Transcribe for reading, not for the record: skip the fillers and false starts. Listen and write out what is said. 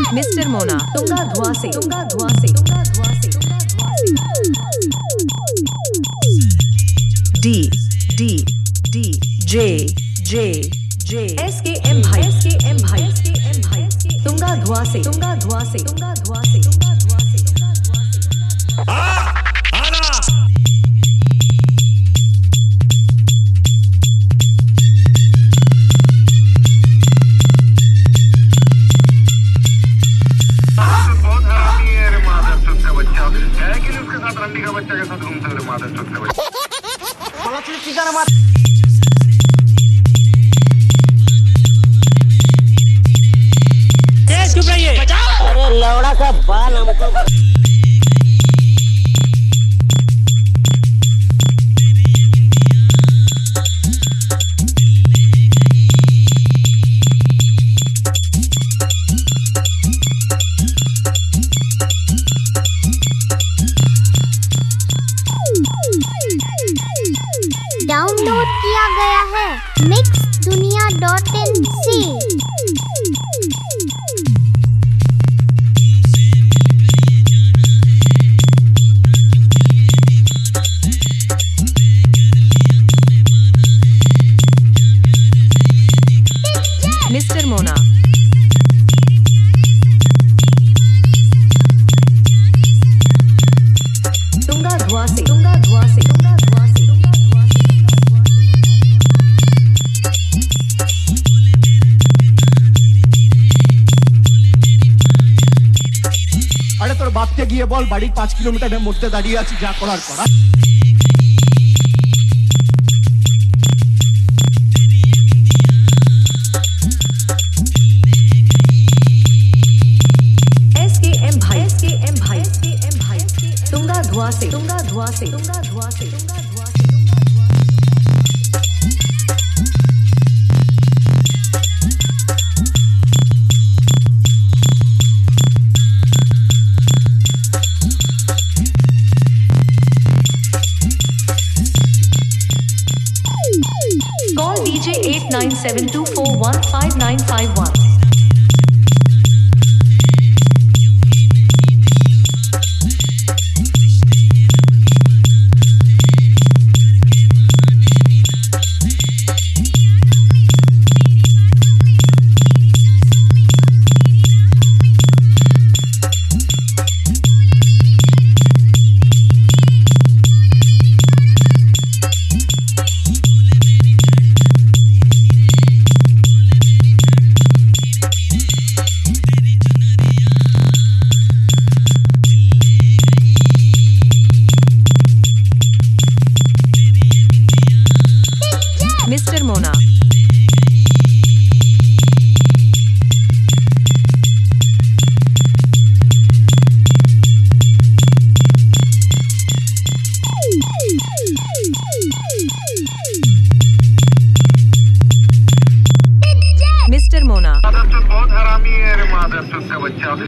Mister Mona तुंगा धुआ से D D D J S K M भाई तुंगा धुआ से रंडी का बच्चा के साथ घूमते हुए मादर चौथ का बच्चा चुप रहिए। अरे लौड़ा का बाल हमको डाउनलोड किया गया है mixdunia.in से। मिस्टर मोना तुंगा धुआ से আরে তোর বাপকে গিয়ে বল বাড়ি 5 কিলোমিটারের মধ্যে দাঁড়িয়ে আছি, যা করার করা। एस के एम भाई तुंगा धुआ से Call DJ 8972415951. Mister Mona mister Mona मादर चौथ बहुत हरामी है। अरे मादर चौथ का बच्चा